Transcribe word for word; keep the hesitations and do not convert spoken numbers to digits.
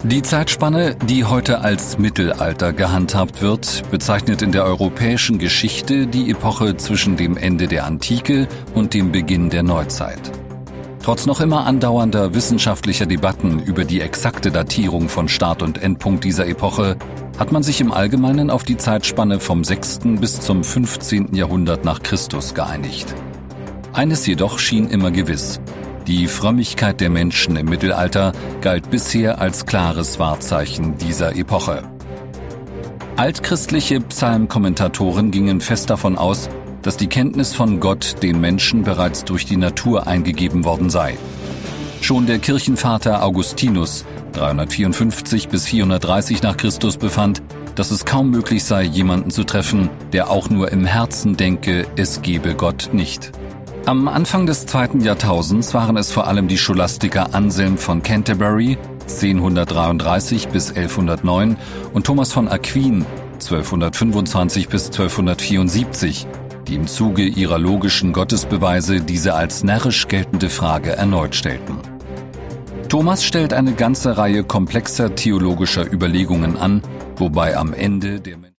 Die Zeitspanne, die heute als Mittelalter gehandhabt wird, bezeichnet in der europäischen Geschichte die Epoche zwischen dem Ende der Antike und dem Beginn der Neuzeit. Trotz noch immer andauernder wissenschaftlicher Debatten über die exakte Datierung von Start- und Endpunkt dieser Epoche hat man sich im Allgemeinen auf die Zeitspanne vom sechsten bis zum fünfzehnten Jahrhundert nach Christus geeinigt. Eines jedoch schien immer gewiss: Die Frömmigkeit der Menschen im Mittelalter galt bisher als klares Wahrzeichen dieser Epoche. Altchristliche Psalmkommentatoren gingen fest davon aus, dass die Kenntnis von Gott den Menschen bereits durch die Natur eingegeben worden sei. Schon der Kirchenvater Augustinus dreihundertvierundfünfzig bis vierhundertdreißig nach Christus befand, dass es kaum möglich sei, jemanden zu treffen, der auch nur im Herzen denke, es gebe Gott nicht. Am Anfang des zweiten Jahrtausends waren es vor allem die Scholastiker Anselm von Canterbury zehnhundertdreiunddreißig bis elfhundertneun und Thomas von Aquin zwölfhundertfünfundzwanzig bis zwölfhundertvierundsiebzig, die im Zuge ihrer logischen Gottesbeweise diese als närrisch geltende Frage erneut stellten. Thomas stellt eine ganze Reihe komplexer theologischer Überlegungen an, wobei am Ende der